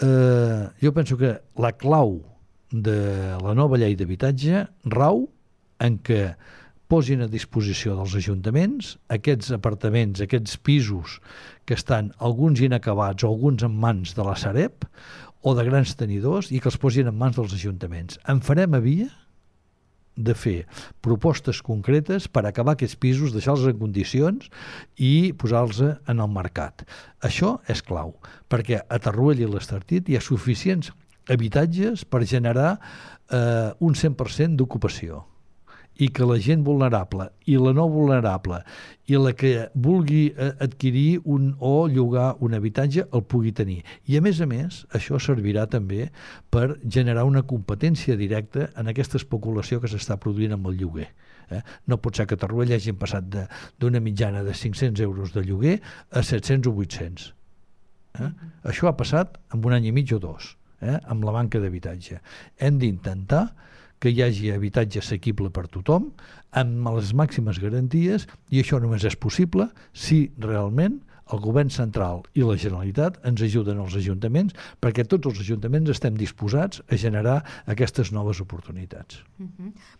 Jo penso que la clau de la nova llei d'habitatge rau en què posin a disposició dels ajuntaments aquests apartaments, aquests pisos que estan alguns inacabats o alguns en mans de la Sareb o de grans tenidors i que els posin en mans dels ajuntaments. En farem a via de fer propostes concretes per acabar aquests pisos, deixar-los en condicions i posar-los en el mercat. Això és clau, perquè a Tarruell i l'Estartit hi ha suficients habitatges per generar un 100% d'ocupació i que la gent vulnerable i la no vulnerable i la que vulgui adquirir o llogar un habitatge el pugui tenir. I a més, això servirà també per generar una competència directa en aquesta especulació que s'està produint amb el lloguer. No pot ser que a Tarruell hagin passat d'una mitjana de 500 euros de lloguer a 700 o 800. Això ha passat en un any i mig o dos, amb la manca d'habitatge. Hem d'intentar que hi hagi habitatge assequible per tothom, amb les màximes garanties, i això només és possible si realment el govern central i la Generalitat ens ajuden als ajuntaments, perquè tots els ajuntaments estem disposats a generar aquestes noves oportunitats.